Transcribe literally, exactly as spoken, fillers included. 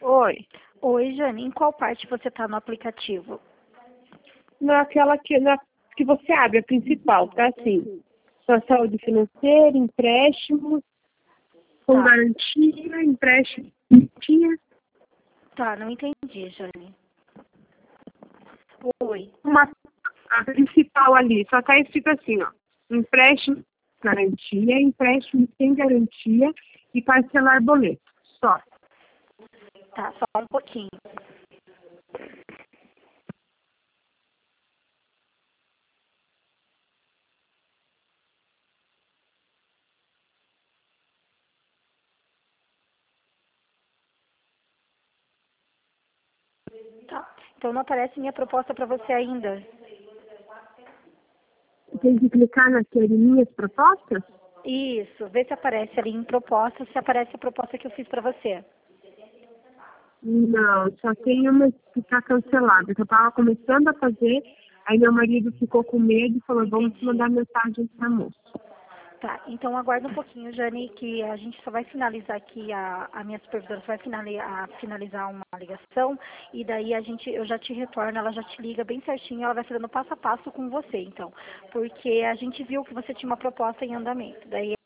Oi. Oi, Jane, em qual parte você está no aplicativo? Naquela que, na, que você abre, a principal, tá assim. Sua saúde financeira, empréstimos, com Tá. garantia, empréstimo, garantia. Tá, não entendi, Jane. Oi. Uma, a principal ali, só tá escrito assim, ó. Empréstimo, garantia, empréstimo sem garantia e parcelar boleto. Só. Tá, só um pouquinho. Tá. Então não aparece minha proposta para você ainda. Tem que clicar naquele minhas propostas? Isso, vê se aparece ali em proposta, se aparece a proposta que eu fiz para você. Não, só tem uma que está cancelada, que eu estava começando a fazer, aí meu marido ficou com medo e falou, vamos Entendi. mandar mensagem para a moça. Tá, então aguarda um pouquinho, Jane, que a gente só vai finalizar aqui, a, a minha supervisora vai finali, a, finalizar uma ligação, e daí a gente, eu já te retorno, ela já te liga bem certinho, ela vai fazendo passo a passo com você, então, porque a gente viu que você tinha uma proposta em andamento, daí